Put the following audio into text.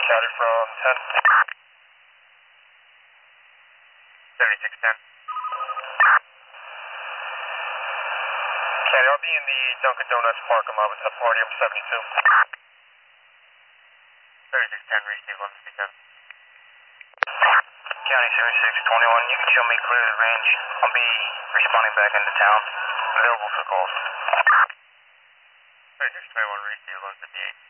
County from 10. 7610. County, I'll be in the Dunkin' Donuts parking lot with the party. I'm 72. 3610, receive 1167. County 7621, you can show me clear the range. I'll be responding back into town. Available for calls. 3621, receive 1158.